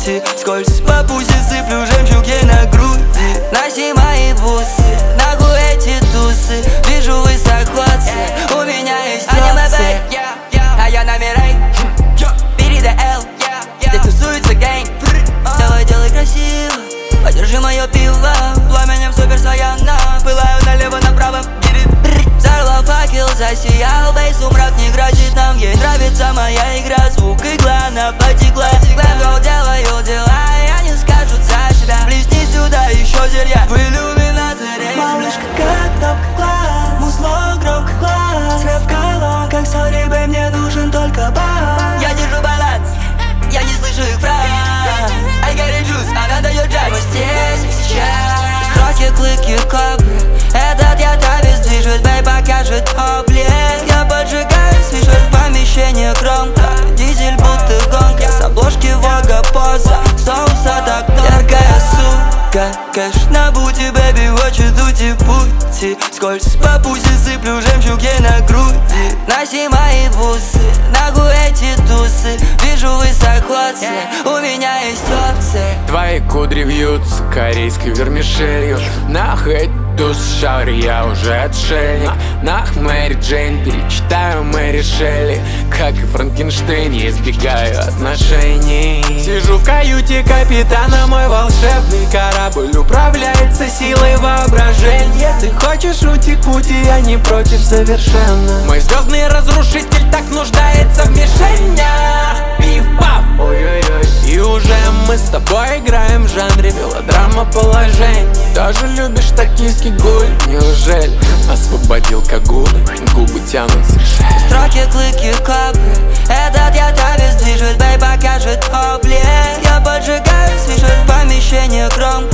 пути. Скользь по пути, сыплю жемчуги на груди. Носи мои бусы, нахуй эти тусы. Вижу высоко цель, у меня есть опции. А я на Мирей, бери ДЛ. Здесь тусуется гэнг. Давай делай красиво, подержи мое пиво. Пламенем супер Саяна, пылаю налево-направо. Взорвал факел, засиял бейс, сумрак не грозит нам. Ей нравится моя игра, звук игла, она потекла. Глэм делаю дела, я не скажут за себя. Блесни сюда еще зелья в иллюминаторе. Малышка как кнопка глаз, музло громко глаз. Свет в колонках, сори, бэй, мне нужен только бас. Я держу баланс, я не слышу их фраз. I got a juice, она дает джаз. Мы здесь и сейчас. Строки, клыки, кобры. Этот я тавис движет, бэй, покажет облик. Я поджигаю, слышишь в помещении громко. Дизель будто гонка, с обложки Вога поза. Соуса так много. Яркая сука, кэш на бути, бэби, хочет уйти пути. Скользь по пути, сыплю жемчуги на груди. Носи мои бусы, нахуй эти тусы. Вижу высоко цель, у меня есть опции. Твои кудри вьются корейской вермишелью. Нахуй туз шари, я уже отшельник. Нах Мэри Джейн, перечитаю Мэри Шелли. Как и Франкенштейн, я избегаю отношений. Сижу в каюте капитана, мой волшебный корабль управляется силой воображения. Ты хочешь уйти к пути, я не против совершенно. Мой звездный разрушитель так нуждается в мишенях. Пиф-паф, ой-ой-ой. И уже мы с тобой играем в жанре мелодрама положений. Тоже любишь токийский гуль? Неужели освободил кагулы? Губы тянутся к шее. Строки, клыки, кобры. Этот я тавис движет, бэй, покажет облик. Я поджигаю, слышишь в помещении громко.